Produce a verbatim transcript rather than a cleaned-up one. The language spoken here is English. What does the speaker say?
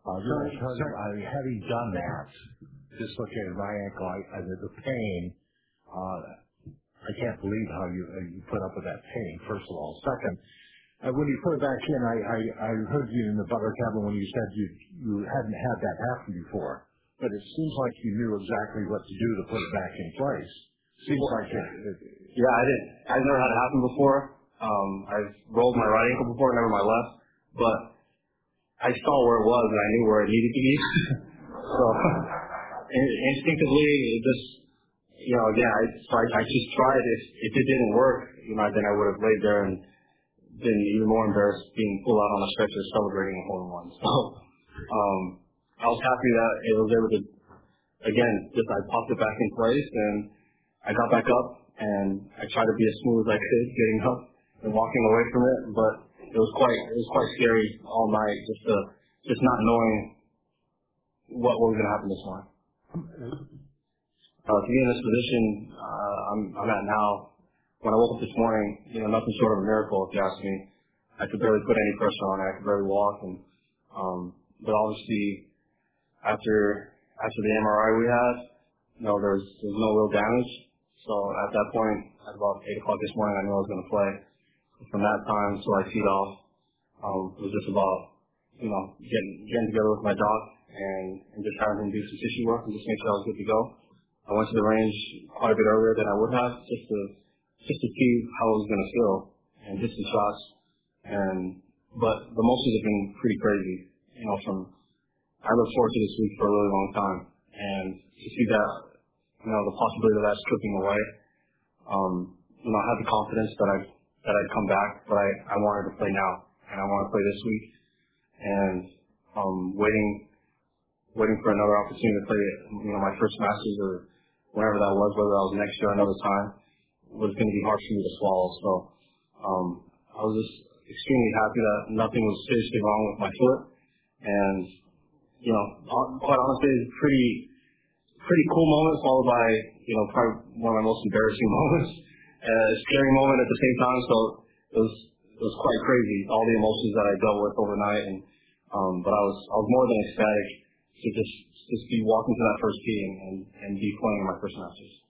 Uh, So, really, because so I, having done that, dislocated my ankle, I, I, the pain, uh, I can't believe how you uh, you put up with that pain, first of all. Second, uh, when you put it back in, I, I, I heard you in the butler cabin when you said you you hadn't had that happen before. But it seems like you knew exactly what to do to put it back in place. Seems like it. it yeah, I didn't. I've never had it happen before. Um, I've rolled my right ankle before, never my left. But I saw where it was and I knew where it needed to be. So instinctively, it just, you know, again, I, so I, I just tried. If, if it didn't work, you know, then I would have laid there and been even more embarrassed being pulled out on a stretcher celebrating a hole in one. So um, I was happy that it was able to, again, just I popped it back in place and I got back up and I tried to be as smooth as I could getting up and walking away from it, but it was quite it was quite scary all night just to just not knowing what, what was going to happen this morning. Uh, to be in this position uh, I'm I'm at now, when I woke up this morning, you know, nothing short of a miracle if you ask me. I could barely put any pressure on it. I could barely walk, and um, but obviously after after the M R I we had, you know, there's there's no real damage. So at that point, at about eight o'clock this morning, I knew I was going to play. From that time till I teed off, um, it was just about, you know, getting getting together with my doc and, and just having him do some tissue work and just make sure I was good to go. I went to the range quite a bit earlier than I would have just to just to see how it was going to feel and hit some shots. And but the motions have been pretty crazy. You know, from I look forward to this week for a really long time, and to see that, you know, the possibility of that stripping away. Um, you know, I had the confidence that I that I'd come back, but I, I wanted to play now, and I want to play this week, and um, waiting waiting for another opportunity to play, you know, my first Masters or whenever that was, whether that was next year or another time, was going to be hard for me to swallow. So um, I was just extremely happy that nothing was seriously wrong with my foot, and you know, quite honestly, it's a pretty pretty cool moment followed by, you know, probably one of my most embarrassing moments. Uh, a scary moment at the same time, so it was it was quite crazy, all the emotions that I dealt with overnight, and um, but I was I was more than ecstatic to just just be walking to that first tee and, and, and be playing in my first Masters.